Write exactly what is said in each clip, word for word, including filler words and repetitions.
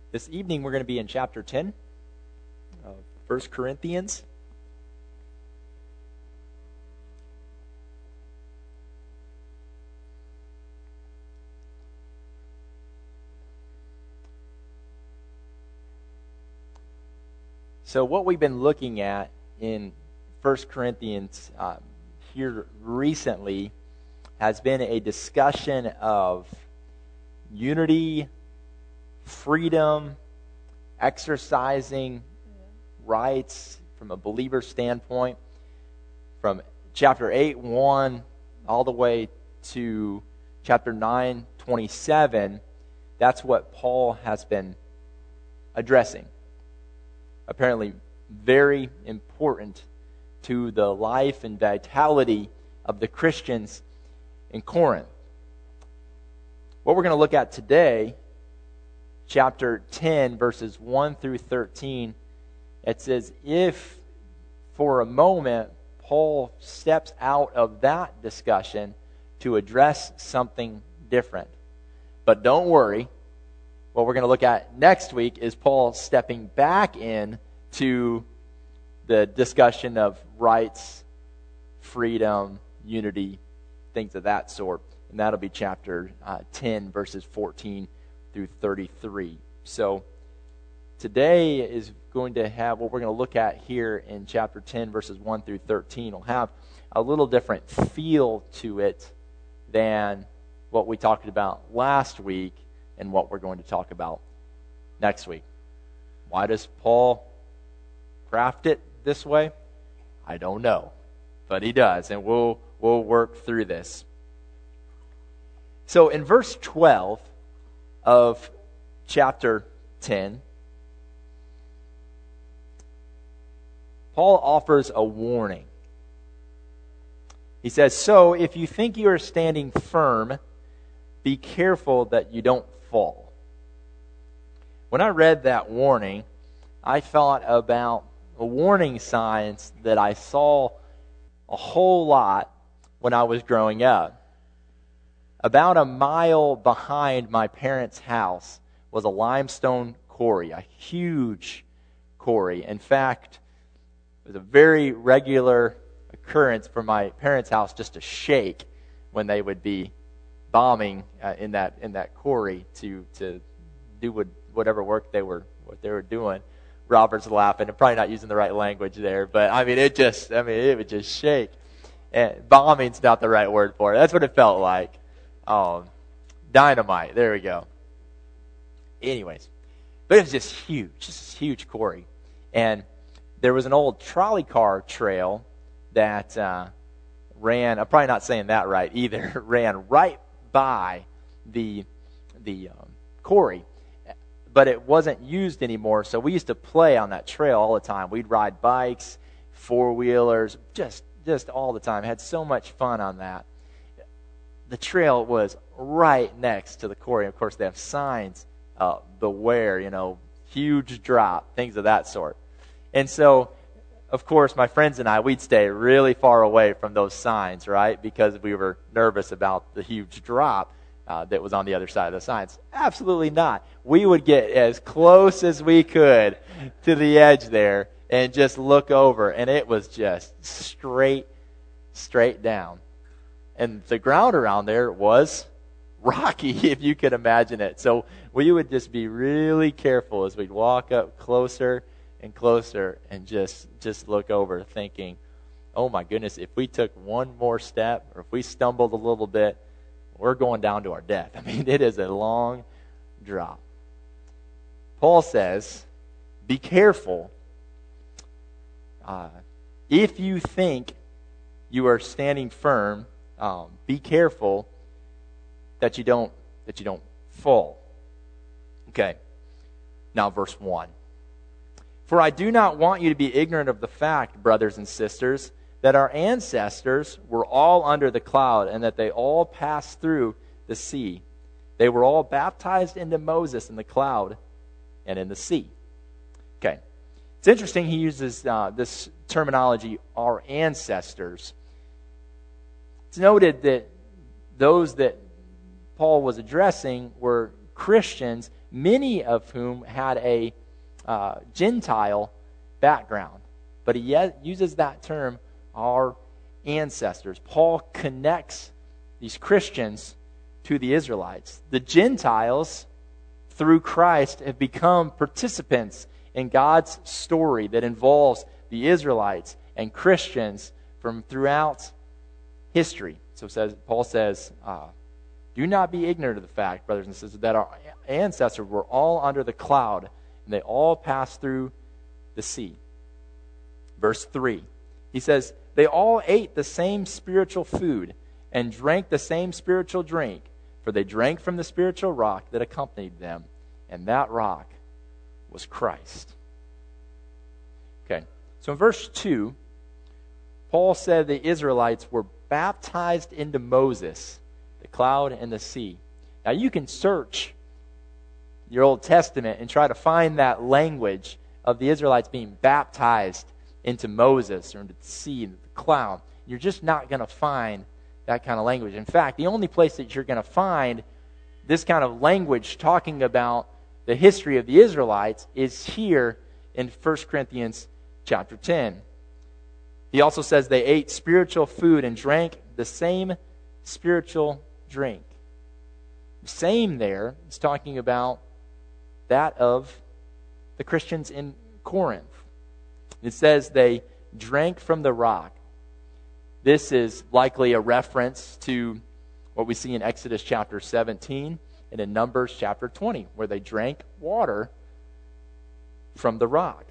This evening we're going to be in chapter ten of First Corinthians. So what we've been looking at in First Corinthians um, here recently has been a discussion of unity, freedom, exercising rights from a believer standpoint, from chapter eight one all the way to chapter nine twenty-seven. That's what Paul has been addressing. Apparently very important to the life and vitality of the Christians in Corinth. What we're going to look at today, chapter ten, verses one through thirteen, it says, if for a moment Paul steps out of that discussion to address something different. But don't worry, what we're going to look at next week is Paul stepping back in to the discussion of rights, freedom, unity, things of that sort. And that'll be chapter uh, ten, verses fourteen through thirty-three. So today is going to have, what we're going to look at here in chapter ten, verses one through thirteen, will have a little different feel to it than what we talked about last week and what we're going to talk about next week. Why does Paul craft it this way? I don't know, but he does, and we'll we'll work through this. So in verse twelve of chapter ten, Paul offers a warning. He says, "So if you think you are standing firm, be careful that you don't fall." When I read that warning, I thought about a warning signs that I saw a whole lot when I was growing up. About a mile behind my parents' house was a limestone quarry, a huge quarry. In fact, it was a very regular occurrence for my parents' house just to shake when they would be bombing uh, in that in that quarry to to do what, whatever work they were what they were doing. Robert's laughing. I'm probably not using the right language there, but I mean, it just, I mean, it would just shake. And bombing's not the right word for it. That's what it felt like. Um, dynamite. There we go. Anyways, but it was just huge, just this huge quarry. And there was an old trolley car trail that uh, ran, I'm probably not saying that right either, ran right by the, the um, quarry. But it wasn't used anymore, so we used to play on that trail all the time. We'd ride bikes, four-wheelers, just just all the time. Had so much fun on that. The trail was right next to the quarry. Of course, they have signs, uh, beware, you know, huge drop, things of that sort. And so, of course, my friends and I, we'd stay really far away from those signs, right, because we were nervous about the huge drop Uh, that was on the other side of the signs. Absolutely not. We would get as close as we could to the edge there and just look over, and it was just straight, straight down. And the ground around there was rocky, if you could imagine it. So we would just be really careful as we'd walk up closer and closer and just, just look over thinking, oh my goodness, if we took one more step or if we stumbled a little bit, we're going down to our death. I mean, it is a long drop. Paul says, be careful. Uh, if you think you are standing firm, um, be careful that you don't that you don't fall. Okay. Now, verse one. For I do not want you to be ignorant of the fact, brothers and sisters, that our ancestors were all under the cloud, and that they all passed through the sea. They were all baptized into Moses in the cloud and in the sea. Okay. It's interesting he uses uh, this terminology, our ancestors. It's noted that those that Paul was addressing were Christians many of whom had a uh, Gentile background. But he uses that term, our ancestors. Paul connects these Christians to the Israelites. The Gentiles, through Christ, have become participants in God's story that involves the Israelites and Christians from throughout history. So it says, Paul says, uh, do not be ignorant of the fact, brothers and sisters, that our ancestors were all under the cloud, and they all passed through the sea. Verse three, he says, they all ate the same spiritual food and drank the same spiritual drink, for they drank from the spiritual rock that accompanied them, and that rock was Christ. Okay, so in verse two, Paul said the Israelites were baptized into Moses, the cloud and the sea. Now you can search your Old Testament and try to find that language of the Israelites being baptized into Moses or into the sea, into the cloud. You're just not going to find that kind of language. In fact, the only place that you're going to find this kind of language talking about the history of the Israelites is here in First Corinthians chapter ten. He also says they ate spiritual food and drank the same spiritual drink. Same there is talking about that of the Christians in Corinth. It says they drank from the rock. This is likely a reference to what we see in Exodus chapter seventeen and in Numbers chapter twenty, where they drank water from the rock.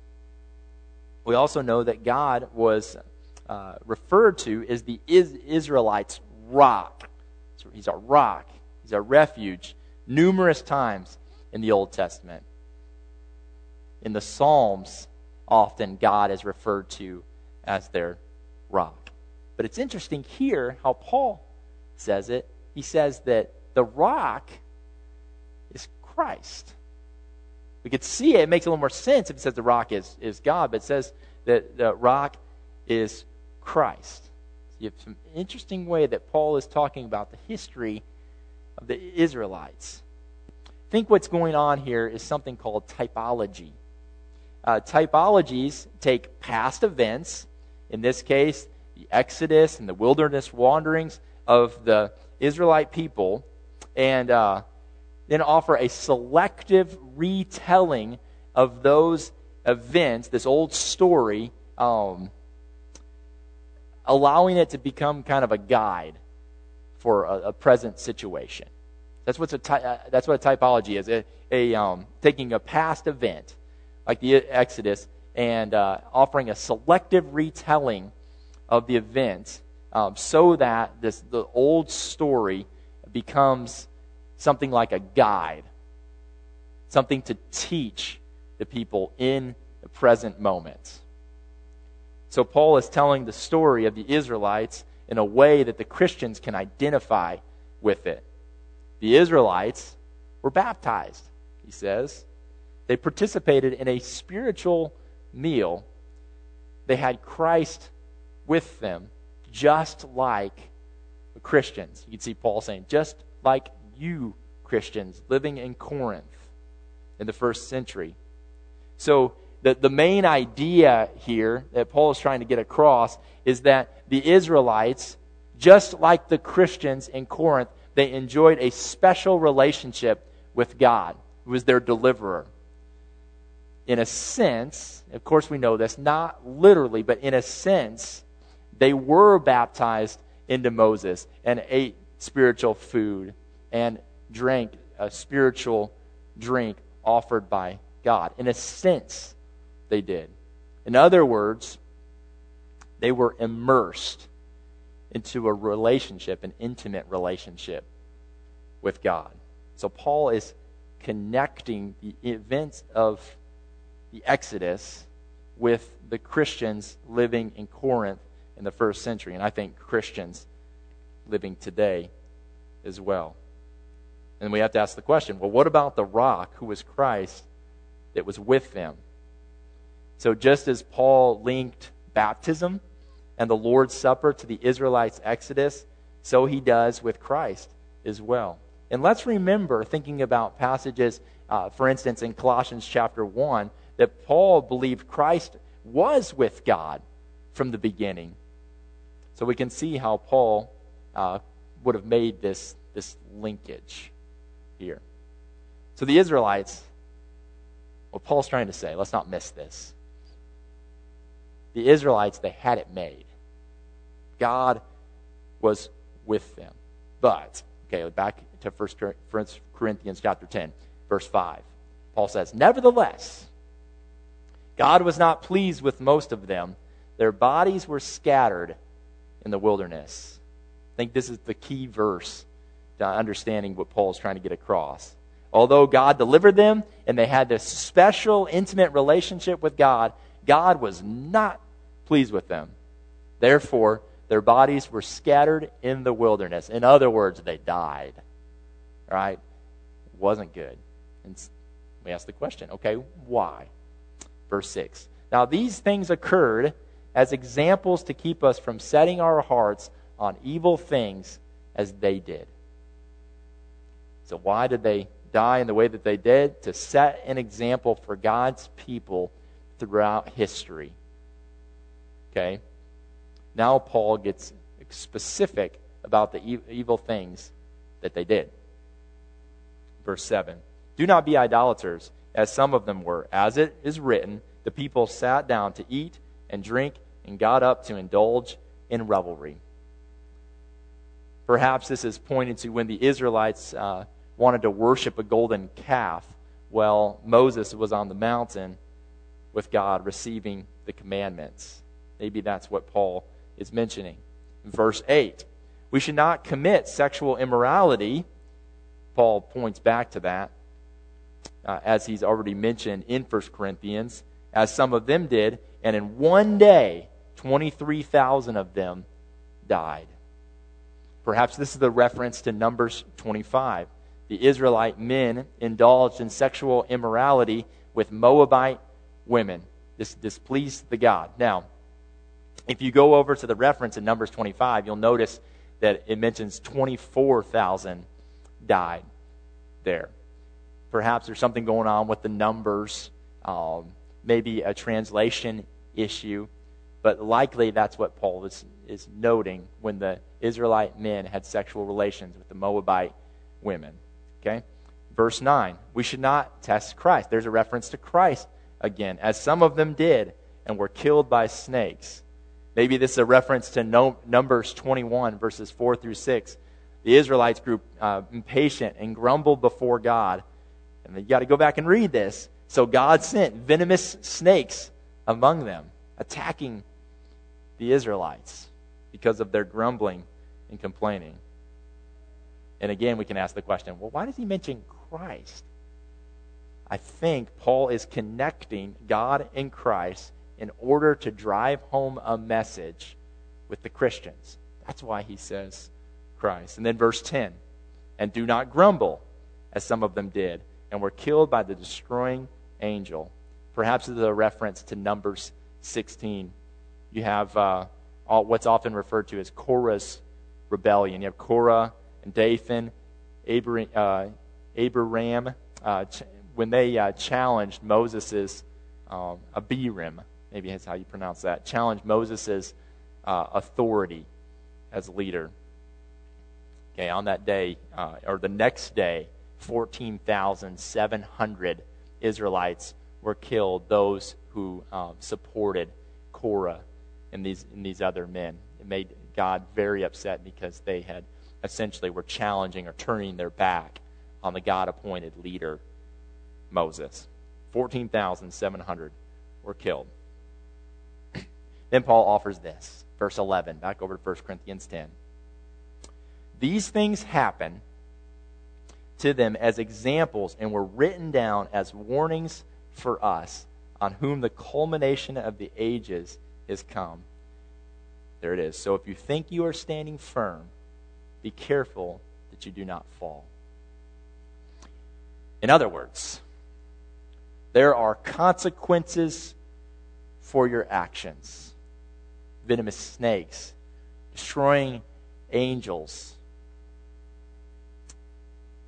We also know that God was uh, referred to as the Is- Israelites' rock. So he's our rock. He's our refuge numerous times in the Old Testament. In the Psalms, often God is referred to as their rock. But it's interesting here how Paul says it. He says that the rock is Christ. We could see it. It makes a little more sense if it says the rock is, is God, but it says that the rock is Christ. So you have some interesting way that Paul is talking about the history of the Israelites. I think what's going on here is something called typology. Uh, typologies take past events, in this case, the Exodus and the wilderness wanderings of the Israelite people, and uh, then offer a selective retelling of those events, this old story, um, allowing it to become kind of a guide for a, a present situation. That's what's a ty- uh, that's what a typology is. A, a um, taking a past event like the Exodus and uh, offering a selective retelling of the event, um, so that this the old story becomes something like a guide, something to teach the people in the present moment. So Paul is telling the story of the Israelites in a way that the Christians can identify with it. The Israelites were baptized, he says. They participated in a spiritual meal. They had Christ with them, just like the Christians. You can see Paul saying, just like you Christians living in Corinth in the first century. So the, the main idea here that Paul is trying to get across is that the Israelites, just like the Christians in Corinth, they enjoyed a special relationship with God, who was their deliverer. In a sense, of course we know this, not literally, but in a sense, they were baptized into Moses and ate spiritual food and drank a spiritual drink offered by God. In a sense, they did. In other words, they were immersed into a relationship, an intimate relationship with God. So Paul is connecting the events of the Exodus with the Christians living in Corinth in the first century, and I think Christians living today as well. And we have to ask the question, well, what about the rock who was Christ that was with them? So just as Paul linked baptism and the Lord's Supper to the Israelites' Exodus, so he does with Christ as well. And let's remember, thinking about passages, uh, for instance, in Colossians chapter one, that Paul believed Christ was with God from the beginning. So we can see how Paul uh, would have made this, this linkage here. So the Israelites, what Paul's trying to say, let's not miss this. The Israelites, they had it made. God was with them. But, okay, back to First Corinthians chapter ten, verse five. Paul says, nevertheless, God was not pleased with most of them. Their bodies were scattered in the wilderness. I think this is the key verse to understanding what Paul is trying to get across. Although God delivered them and they had this special, intimate relationship with God, God was not pleased with them. Therefore, their bodies were scattered in the wilderness. In other words, they died. Right? Wasn't good. And we ask the question, okay, why? Verse six. Now these things occurred as examples to keep us from setting our hearts on evil things as they did. So why did they die in the way that they did? To set an example for God's people throughout history. Okay? Now Paul gets specific about the e- evil things that they did. Verse seven. Do not be idolaters, as some of them were. As it is written, the people sat down to eat and drink and got up to indulge in revelry. Perhaps this is pointing to when the Israelites uh, wanted to worship a golden calf while Moses was on the mountain with God receiving the commandments. Maybe that's what Paul is mentioning. Verse eight. We should not commit sexual immorality. Paul points back to that, uh, as he's already mentioned in First Corinthians, as some of them did, and in one day, twenty-three thousand of them died. Perhaps this is the reference to Numbers twenty-five. The Israelite men indulged in sexual immorality with Moabite women. This displeased the God. Now, if you go over to the reference in Numbers twenty-five, you'll notice that it mentions twenty-four thousand died there. Perhaps there's something going on with the numbers, um, maybe a translation issue, but likely that's what Paul is, is noting when the Israelite men had sexual relations with the Moabite women. Okay? Verse nine, we should not test Christ. There's a reference to Christ again, as some of them did and were killed by snakes. Maybe this is a reference to no, Numbers twenty-one, verses four through six. The Israelites grew uh, impatient and grumbled before God. And you got to go back and read this. So God sent venomous snakes among them, attacking the Israelites because of their grumbling and complaining. And again, we can ask the question, well, why does he mention Christ? I think Paul is connecting God and Christ in order to drive home a message with the Christians. That's why he says Christ. And then verse ten, and do not grumble, as some of them did, and were killed by the destroying angel. Perhaps this is a reference to Numbers sixteen. You have uh, all, what's often referred to as Korah's rebellion. You have Korah and Dathan, Abiram, uh, Abiram uh, ch- when they uh, challenged Moses' um, Abiram, maybe that's how you pronounce that, challenged Moses' uh, authority as leader. Okay, on that day, uh, or the next day, fourteen thousand seven hundred Israelites were killed, those who um, supported Korah and these, and these other men. It made God very upset because they had essentially were challenging or turning their back on the God-appointed leader, Moses. fourteen thousand seven hundred were killed. Then Paul offers this, verse eleven, back over to First Corinthians ten. These things happen to them as examples and were written down as warnings for us, on whom the culmination of the ages is come. There it is. So if you think you are standing firm, be careful that you do not fall. In other words, there are consequences for your actions. Venomous snakes, destroying angels,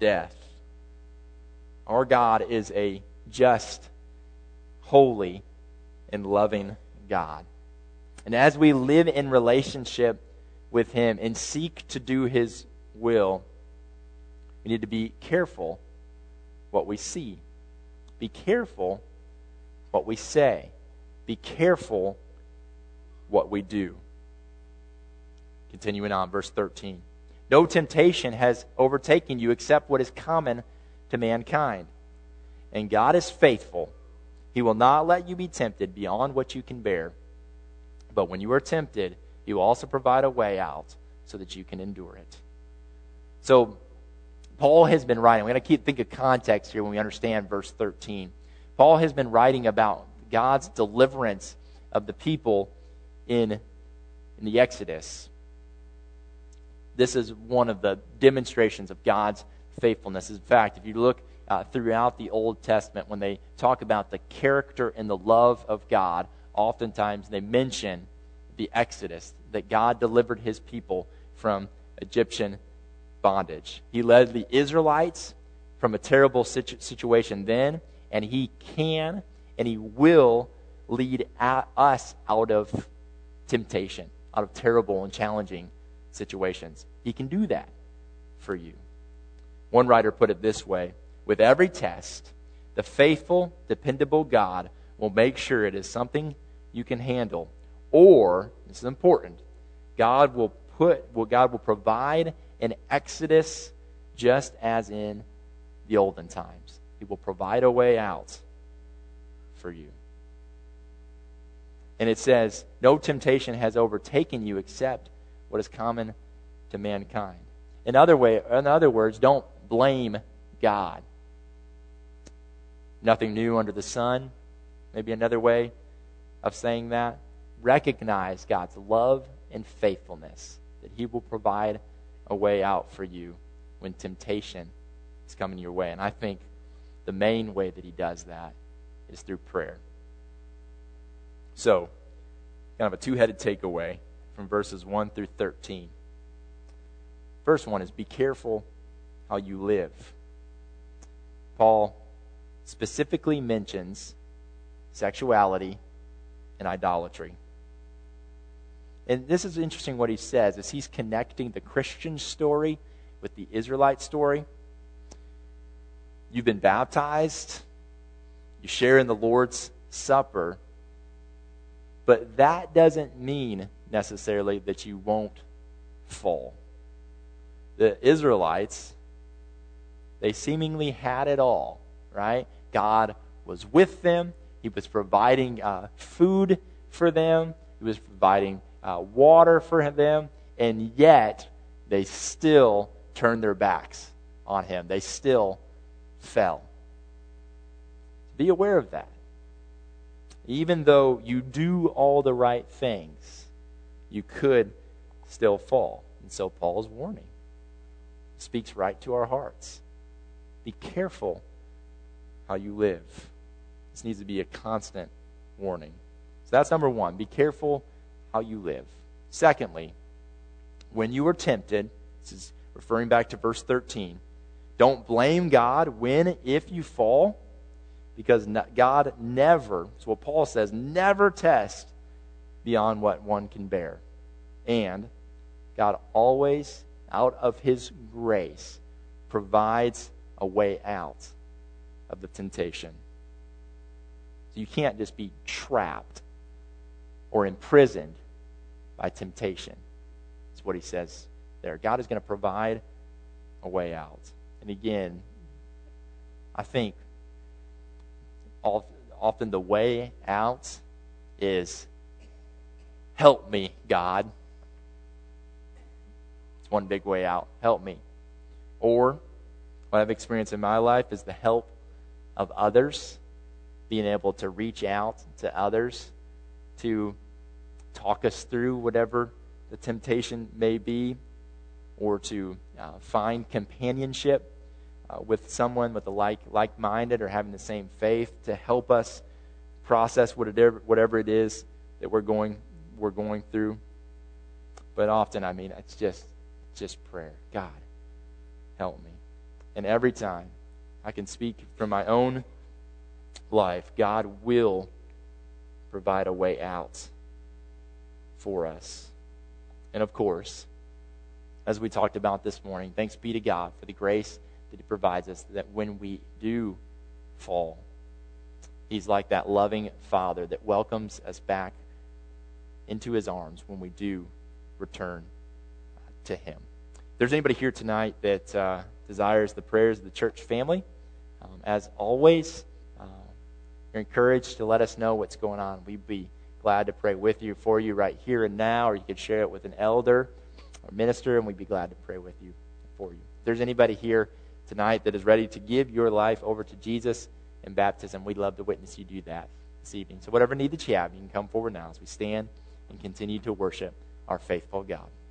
death. Our God is a just, holy, and loving God. And as we live in relationship with Him and seek to do His will, we need to be careful what we see. Be careful what we say. Be careful what we do. Continuing on, verse thirteen. No temptation has overtaken you except what is common to mankind. And God is faithful. He will not let you be tempted beyond what you can bear. But when you are tempted, He will also provide a way out so that you can endure it. So, Paul has been writing. We're going to keep think of context here when we understand verse thirteen. Paul has been writing about God's deliverance of the people in, in the Exodus. This is one of the demonstrations of God's faithfulness. In fact, if you look uh, throughout the Old Testament, when they talk about the character and the love of God, oftentimes they mention the Exodus, that God delivered His people from Egyptian bondage. He led the Israelites from a terrible situ- situation then, and He can and He will lead a- us out of temptation, out of terrible and challenging situations. He can do that for you. One writer put it this way: with every test, the faithful, dependable God will make sure it is something you can handle, or, this is important, God will put, well, God will provide an exodus just as in the olden times. He will provide a way out for you. And it says, no temptation has overtaken you except what is common to mankind. In other way, in other words, don't blame God. Nothing new under the sun. Maybe another way of saying that. Recognize God's love and faithfulness, that He will provide a way out for you when temptation is coming your way. And I think the main way that He does that is through prayer. So, kind of a two-headed takeaway from verses one through thirteen. First one is, be careful how you live. Paul specifically mentions sexuality and idolatry. And this is interesting what he says, as he's connecting the Christian story with the Israelite story. You've been baptized, you share in the Lord's Supper, but that doesn't mean necessarily that you won't fall. The Israelites, they seemingly had it all, right? God was with them. He was providing uh, food for them. He was providing uh, water for them. And yet, they still turned their backs on Him. They still fell. Be aware of that. Even though you do all the right things, you could still fall. And so Paul's warning speaks right to our hearts. Be careful how you live. This needs to be a constant warning. So that's number one. Be careful how you live. Secondly, when you are tempted, this is referring back to verse thirteen, don't blame God when, if you fall, because God never, that's what Paul says, never test beyond what one can bear. And God always, out of His grace, provides a way out of the temptation. So you can't just be trapped or imprisoned by temptation. That's what he says there. God is going to provide a way out. And again, I think often the way out is, help me, God. It's one big way out. Help me. Or what I've experienced in my life is the help of others, being able to reach out to others to talk us through whatever the temptation may be, or to uh, find companionship uh, with someone with a like like-minded or having the same faith to help us process whatever whatever it is that we're going we're going through. But often, I mean, it's just just prayer. God, help me. and every time, I can speak from my own life, God will provide a way out for us. And of course, as we talked about this morning, thanks be to God for the grace that He provides us, that when we do fall, He's like that loving Father that welcomes us back into His arms when we do return to Him. If there's anybody here tonight that uh, desires the prayers of the church family, um, as always, uh, you're encouraged to let us know what's going on. We'd be glad to pray with you, for you right here and now, or you could share it with an elder or minister, and we'd be glad to pray with you, for you. If there's anybody here tonight that is ready to give your life over to Jesus in baptism, we'd love to witness you do that this evening. So whatever need that you have, you can come forward now as we stand and continue to worship our faithful God.